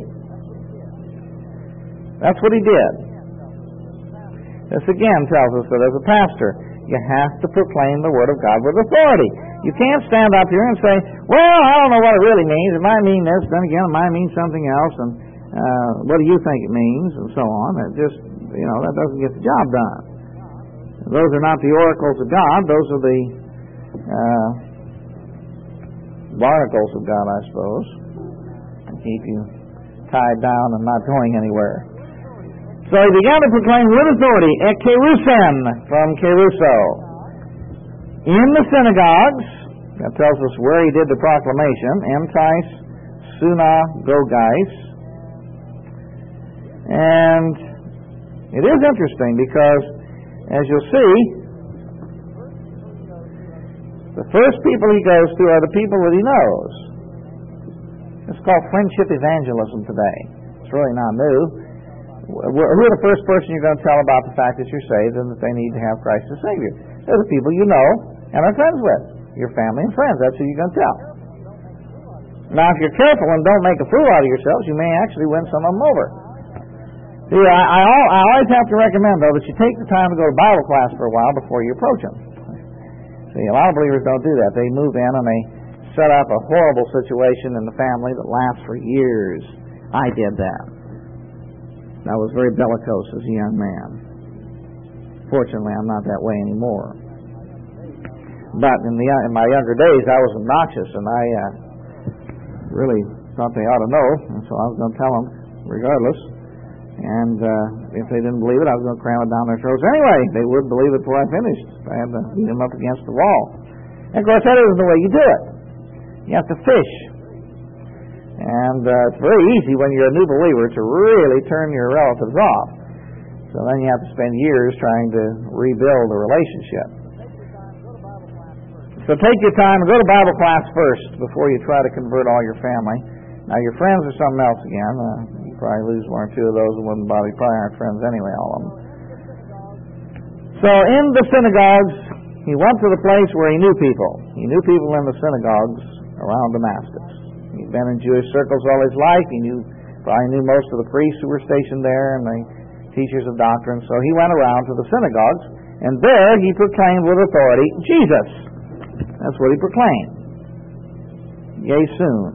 [SPEAKER 1] That's what he did. This again tells us that as a pastor, you have to proclaim the Word of God with authority. You can't stand up here and say, well, I don't know what it really means. It might mean this, then again it might mean something else, and what do you think it means, and so on. It just, that doesn't get the job done. Those are not the oracles of God. Those are the barnacles of God, I suppose, to keep you tied down and not going anywhere. So he began to proclaim with authority, kerusen, from keruso, in the synagogues. That tells us where he did the proclamation, entis synagogais. And it is interesting because, as you'll see, the first people he goes to are the people that he knows. It's called friendship evangelism today. It's really not new. Who are the first person you're going to tell about the fact that you're saved and that they need to have Christ as Savior? They're the people you know and are friends with. Your family and friends. That's who you're going to tell. Now, if you're careful and don't make a fool out of yourselves, you may actually win some of them over. See, I always have to recommend, though, that you take the time to go to Bible class for a while before you approach them. See, a lot of believers don't do that. They move in and they set up a horrible situation in the family that lasts for years. I did that. I was very bellicose as a young man. Fortunately, I'm not that way anymore. But in my younger days, I was obnoxious, and I really thought they ought to know, and so I was going to tell them regardless. And if they didn't believe it, I was going to cram it down their throats anyway. They wouldn't believe it before I finished. I had to beat them up against the wall. And of course, that isn't the way you do it. You have to fish. And it's very easy when you're a new believer to really turn your relatives off. So then you have to spend years trying to rebuild a relationship. So take your time and go to Bible class first before you try to convert all your family. Now, your friends are something else again. You probably lose one or two of those that wouldn't bother. You probably aren't friends anyway, all of them. So in the synagogues, he went to the place where he knew people. He knew people in the synagogues around Damascus. He'd been in Jewish circles all his life. He probably knew most of the priests who were stationed there and the teachers of doctrine. So he went around to the synagogues, and there he proclaimed with authority, Jesus. That's what he proclaimed. Yea, soon.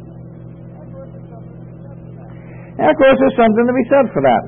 [SPEAKER 1] And of course, there's something to be said for that.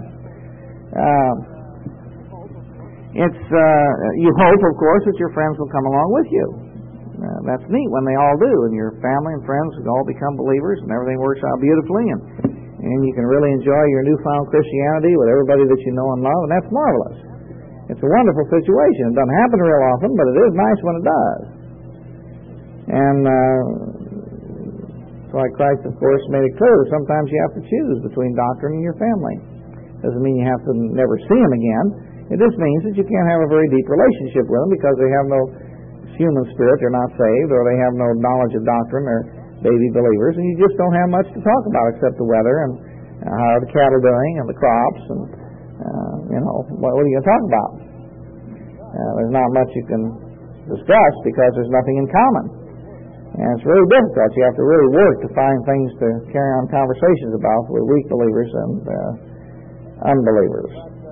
[SPEAKER 1] You hope, of course, that your friends will come along with you. That's neat when they all do, and your family and friends all become believers, and everything works out beautifully, and you can really enjoy your newfound Christianity with everybody that you know and love, and that's marvelous. It's a wonderful situation. It doesn't happen real often, but it is nice when it does. And that's why Christ, of course, made it clear that sometimes you have to choose between doctrine and your family. Doesn't mean you have to never see them again. It just means that you can't have a very deep relationship with them because they have no human spirit, they're not saved, or they have no knowledge of doctrine, they're baby believers, and you just don't have much to talk about except the weather and how are the cattle doing and the crops and what are you going to talk about? There's not much you can discuss because there's nothing in common. And it's really difficult. You have to really work to find things to carry on conversations about with weak believers and unbelievers.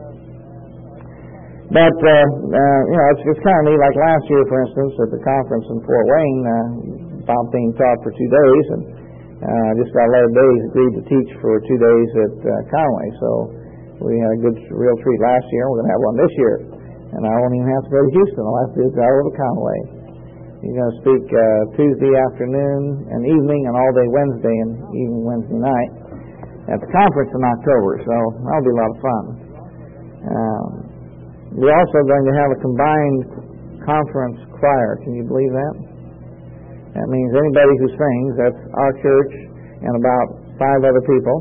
[SPEAKER 1] But, it's kind of neat. Like last year, for instance, at the conference in Fort Wayne, Bob Thien taught for 2 days, and just got Larry Days agreed to teach for 2 days at Conway. So we had a good, real treat last year. We're going to have one this year. And I won't even have to go to Houston. All I have to do is go over to Conway. You're going to speak Tuesday afternoon and evening and all day Wednesday and even Wednesday night at the conference in October. So that'll be a lot of fun. We're also going to have a combined conference choir. Can you believe that? That means anybody who sings, that's our church and about 5 other people.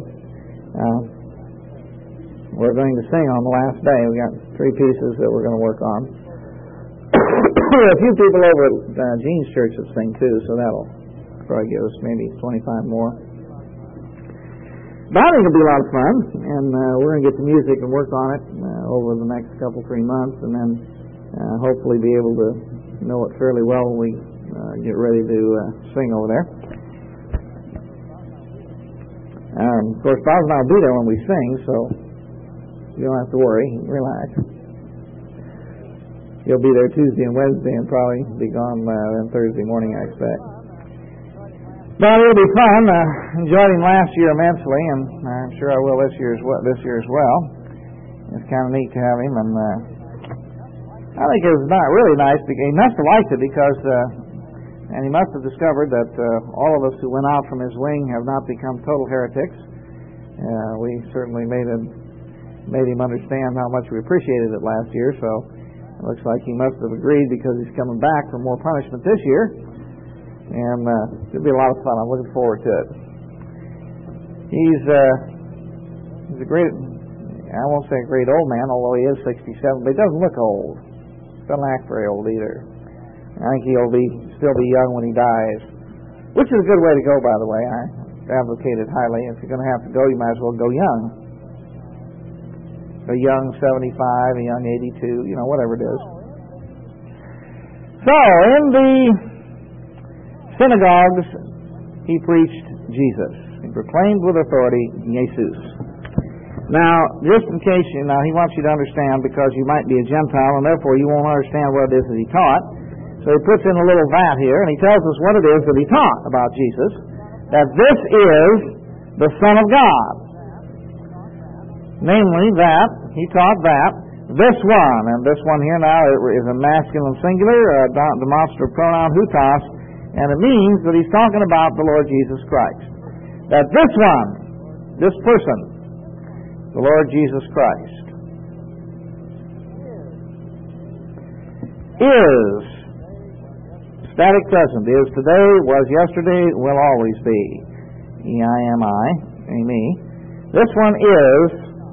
[SPEAKER 1] We're going to sing on the last day. We got 3 pieces that we're going to work on. There are a few people over at Gene's church that sing too, so that'll probably give us maybe 25 more. But I think it'll be a lot of fun, and we're going to get the music and work on it over the next 3 months, and then hopefully be able to know it fairly well when we get ready to sing over there. Of course, Bob and I will be there when we sing, so you don't have to worry. Relax. You'll be there Tuesday and Wednesday and probably be gone then Thursday morning, I expect. But it'll be fun. Enjoyed him last year immensely, and I'm sure I will this year as well. It's kind of neat to have him, and I think it was not really nice. He must have liked it because, and he must have discovered that all of us who went out from his wing have not become total heretics. We certainly made him understand how much we appreciated it last year, so it looks like he must have agreed because he's coming back for more punishment this year. And it'll be a lot of fun. I'm looking forward to it. He's a great, I won't say a great old man, although he is 67, but he doesn't look old. Doesn't act very old either. I think he'll still be young when he dies, which is a good way to go, by the way. I advocate it highly. If you're going to have to go, you might as well go young. A young 75, a young 82, whatever it is. So, in the synagogues, he preached Jesus. He proclaimed with authority, Jesus. Now, just in case, he wants you to understand, because you might be a Gentile, and therefore you won't understand what it is that he taught. So he puts in a little vat here, and he tells us what it is that he taught about Jesus, that this is the Son of God. Namely, that, he taught that, this one, and this one here now is a masculine singular, a demonstrative pronoun, hutos, and it means that he's talking about the Lord Jesus Christ. That this one, this person, the Lord Jesus Christ, is static present, is today, was yesterday, will always be. E-I-M-I, me. This one is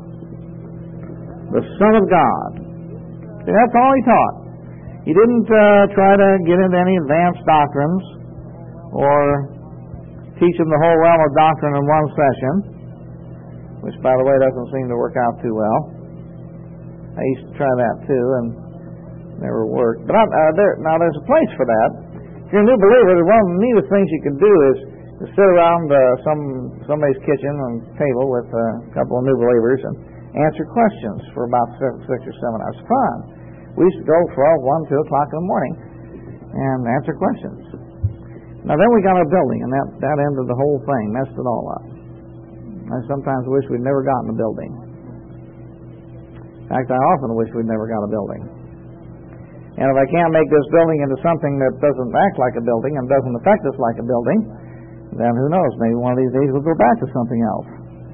[SPEAKER 1] the Son of God. See, that's all he taught. He didn't try to get into any advanced doctrines or teach them the whole realm of doctrine in one session, which, by the way, doesn't seem to work out too well. I used to try that too, and never worked. But now there's a place for that. If you're a new believer, one of the neatest things you can do is to sit around somebody's kitchen and table with a couple of new believers and answer questions for about 6 or 7 hours. Fun. We used to go 12, 1, 2 o'clock in the morning and answer questions. Now then we got a building, and that ended the whole thing, messed it all up. I sometimes wish we'd never gotten a building. In fact, I often wish we'd never got a building. And if I can't make this building into something that doesn't act like a building and doesn't affect us like a building, then who knows, maybe one of these days we'll go back to something else.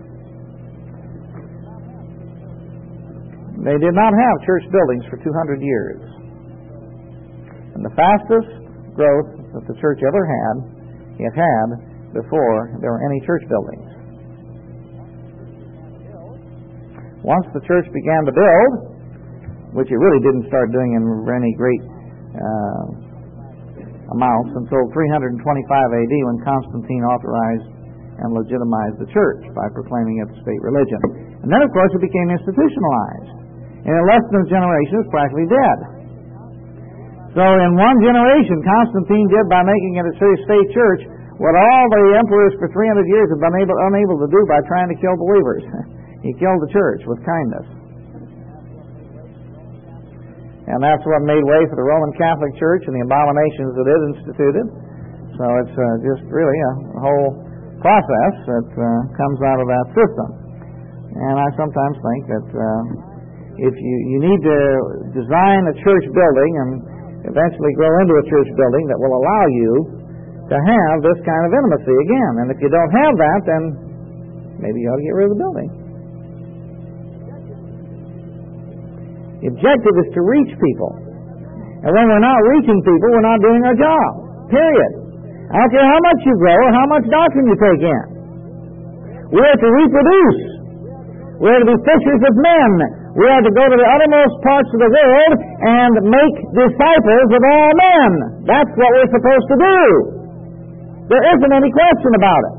[SPEAKER 1] They did not have church buildings for 200 years. And the fastest growth that the church ever had, it had before there were any church buildings. Once the church began to build, which it really didn't start doing in any great amounts until 325 AD when Constantine authorized and legitimized the church by proclaiming it a state religion. And then, of course, it became institutionalized. and in less than a generation is practically dead. So in one generation, Constantine did by making it a state church what all the emperors for 300 years have been unable to do by trying to kill believers. He killed the church with kindness. And that's what made way for the Roman Catholic Church and the abominations that it instituted. So it's just really a whole process that comes out of that system. And I sometimes think that if you need to design a church building and eventually grow into a church building that will allow you to have this kind of intimacy again. And if you don't have that, then maybe you ought to get rid of the building. The objective is to reach people. And when we're not reaching people, we're not doing our job. Period. I don't care how much you grow or how much doctrine you take in. We're to reproduce. We're to be fishers of men. We are to go to the uttermost parts of the world and make disciples of all men. That's what we're supposed to do. There isn't any question about it.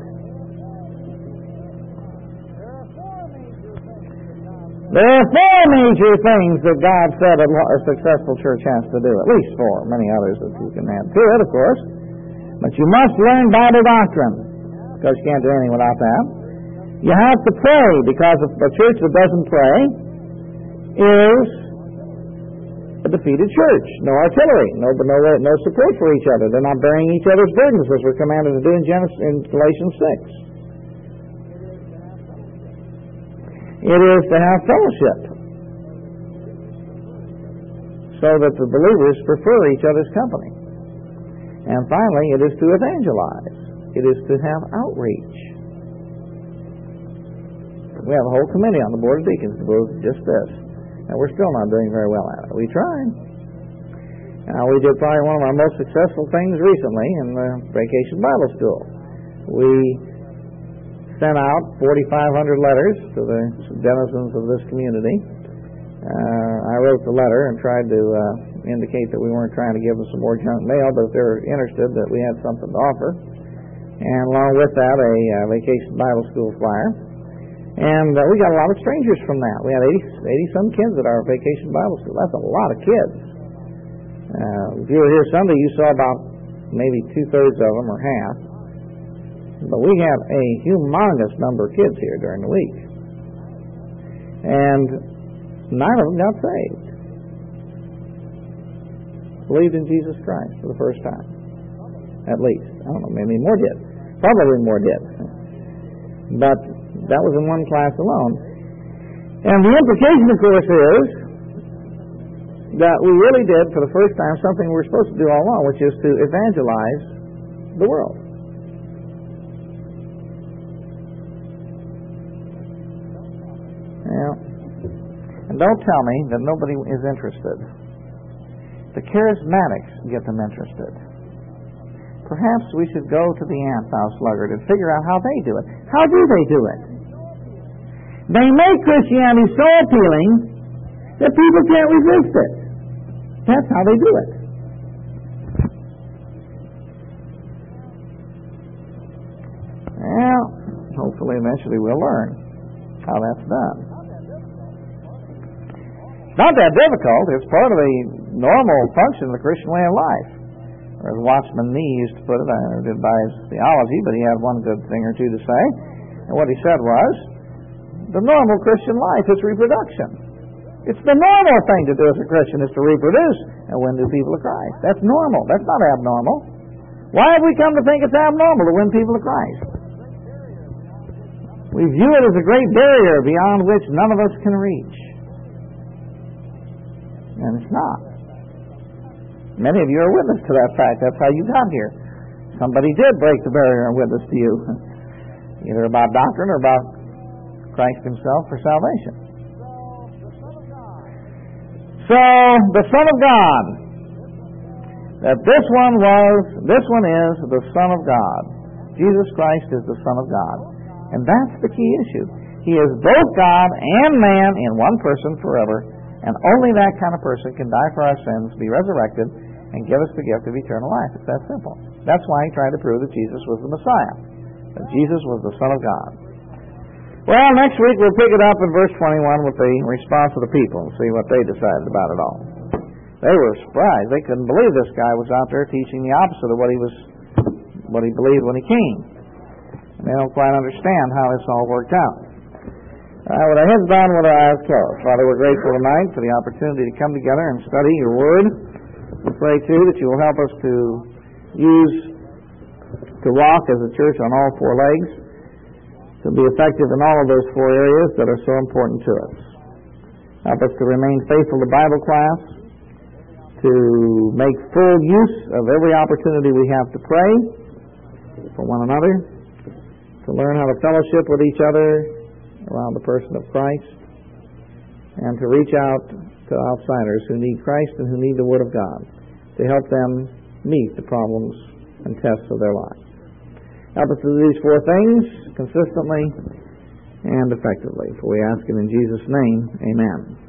[SPEAKER 1] There are four major things that God said a successful church has to do. At least four. Many others that you can add to it, of course. But you must learn Bible doctrine, because you can't do anything without that. You have to pray, because a church that doesn't pray is a defeated church. No artillery, no support for each other. They're not bearing each other's burdens, as we're commanded to do in Galatians 6. It is to have fellowship, so that the believers prefer each other's company. And finally, it is to evangelize. It is to have outreach. We have a whole committee on the Board of Deacons to do just this. And we're still not doing very well at it. We tried. We did probably one of our most successful things recently in the Vacation Bible School. We sent out 4,500 letters to the denizens of this community. I wrote the letter and tried to indicate that we weren't trying to give them some more junk mail, but if they were interested, that we had something to offer. And along with that, a Vacation Bible School flyer. And we got a lot of strangers from that. We had 80-some kids at our Vacation Bible School. That's a lot of kids. If you were here Sunday, you saw about maybe two-thirds of them or half. But we had a humongous number of kids here during the week. And 9 of them got saved. Believed in Jesus Christ for the first time. At least. I don't know, maybe more did. Probably more did. But that was in one class alone. And the implication, of course, is that we really did, for the first time, something we're supposed to do all along, which is to evangelize the world. Yeah. And don't tell me that nobody is interested. The charismatics get them interested. Perhaps we should go to the ant house sluggard and figure out how they do it. How do they do it? They make Christianity so appealing that people can't resist it. That's how they do it. Well, hopefully eventually we'll learn how that's done. It's not that difficult. It's part of the normal function of the Christian way of life. Or as Watchman Nee used to put it, I did by his theology, but he had one good thing or two to say. And what he said was, the normal Christian life is reproduction. It's the normal thing to do as a Christian is to reproduce and win new people to Christ. That's normal. That's not abnormal. Why have we come to think it's abnormal to win people to Christ? We view it as a great barrier beyond which none of us can reach. And it's not. Many of you are witness to that fact. That's how you got here. Somebody did break the barrier and witness to you, either about doctrine or about Christ himself for salvation. So, the Son of God, that this one is the Son of God. Jesus Christ is the Son of God. And that's the key issue. He is both God and man in one person forever, and only that kind of person can die for our sins, be resurrected, and give us the gift of eternal life. It's that simple. That's why he tried to prove that Jesus was the Messiah, that Jesus was the Son of God. Well, next week we'll pick it up in verse 21 with the response of the people and see what they decided about it all. They were surprised. They couldn't believe this guy was out there teaching the opposite of what he believed when he came. And they don't quite understand how this all worked out. With our heads down, with our eyes closed. Father, we're grateful tonight for the opportunity to come together and study your word. We pray, too, that you will help us to walk as a church on all four legs, to be effective in all of those four areas that are so important to us. Help us to remain faithful to Bible class, to make full use of every opportunity we have to pray for one another, to learn how to fellowship with each other around the person of Christ, and to reach out to outsiders who need Christ and who need the Word of God, to help them meet the problems and tests of their lives. Help us to do these four things consistently and effectively. For we ask it in Jesus' name, amen.